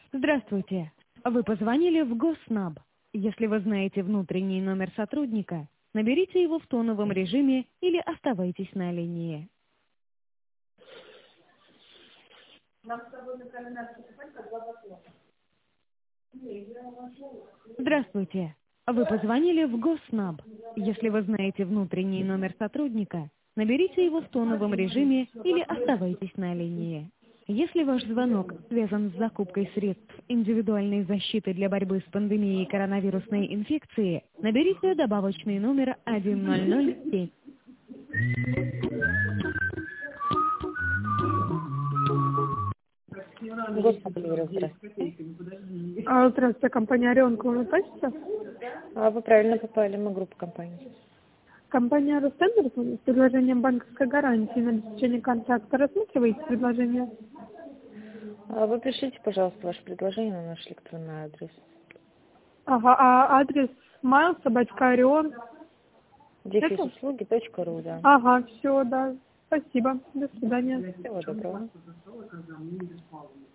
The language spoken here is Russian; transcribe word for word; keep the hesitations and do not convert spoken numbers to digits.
Здравствуйте. Вы позвонили в Госнаб. Если вы знаете внутренний номер сотрудника, наберите его в тоновом режиме или оставайтесь на линии. Здравствуйте. Вы позвонили в Госнаб. Если вы знаете внутренний номер сотрудника, наберите его в тоновом режиме или оставайтесь на линии. Если ваш звонок связан с закупкой средств индивидуальной защиты для борьбы с пандемией коронавирусной инфекции, наберите добавочный номер один ноль ноль семь. Господи, здравствуйте. А, Здравствуйте, компания «Орион», к вам относится? А вы правильно попали, мы группа компаний. Компания «Ростендер» с предложением банковской гарантии на обеспечение контракта. Рассматриваете предложение? А вы пишите, пожалуйста, ваше предложение на наш электронный адрес. Ага, а адрес mail собачка орион. дефис услуги точка ру, да. Ага, все, да. Спасибо. До свидания. Всего доброго.